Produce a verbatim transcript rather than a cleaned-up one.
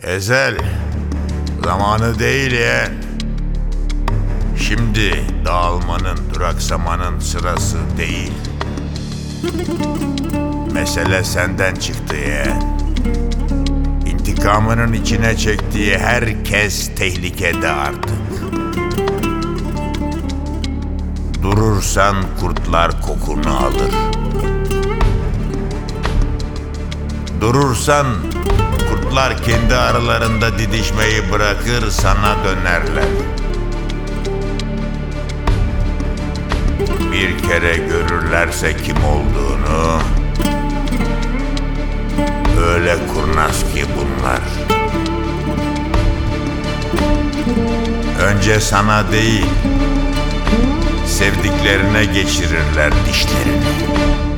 Ezel, zamanı değil yeğen. Şimdi dağılmanın, duraksamanın sırası değil. Mesele senden çıktı yeğen. İntikamının içine çektiği herkes tehlikede artık. Durursan kurtlar kokunu alır. Durursan kurtlar kendi aralarında didişmeyi bırakır, sana dönerler. Bir kere görürlerse kim olduğunu, öyle kurnaz ki bunlar. Önce sana değil, sevdiklerine geçirirler dişlerini.